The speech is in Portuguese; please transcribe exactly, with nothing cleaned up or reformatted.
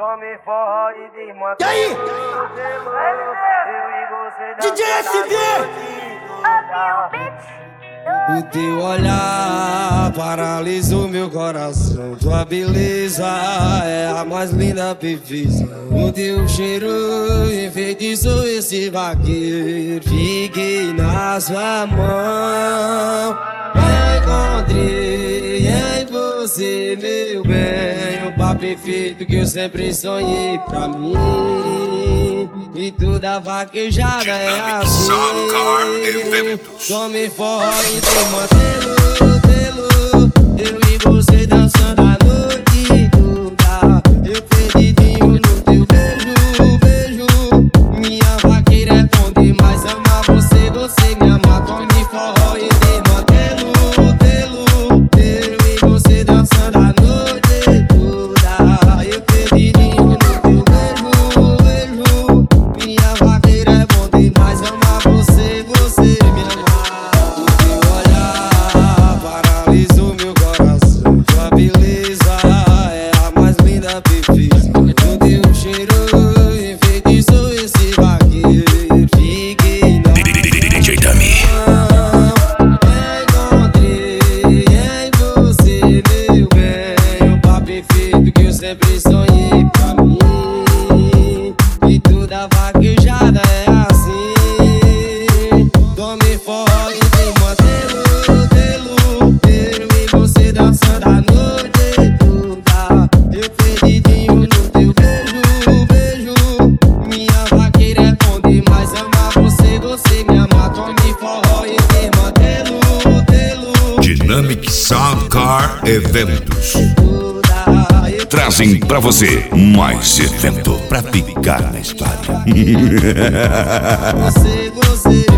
Tome forró e desmantela. E aí? D J S V! O teu olhar paralisou meu coração. Tua beleza é a mais linda perfeição. O teu cheiro enfeitiçou esse vaqueiro. Fiquei na sua mão. Encontrei em você, meu bem, o par perfeito que eu sempre sonhei pra mim. E toda vaquejada é assim. Tome forró e desmantelo, telo. Eu e você dançando a noite toda. Eu perdidinho no teu beijo, beijo. Minha vaqueira é bom demais, amar você, você me ama. Tome forró e desmantelo, telo. Eu e você dançando a noite toda. Eu perdidinho no teu beijo, beijo. Minha vaqueira é bom demais, amar você, você me ama. O teu olhar paralisou meu coração. Tua beleza é a mais linda perfeição. O teu cheiro enfeitiçou esse vaqueiro. Fiquei na D J Dummy. Encontrei em você, meu bem, o par perfeito que eu sempre sonhei pra mim. E toda vaquejada é assim. Tome forró e desmantelo, telo. Eu e você dançando a noite toda. Eu perdidinho no teu beijo, beijo. Minha vaqueira é bom demais, amar você, você me ama. Tome forró e desmantelo, telo. Dynamic Sound Car Eventos Toda. Eu trazem pra você mais evento pra ficar na história. você, você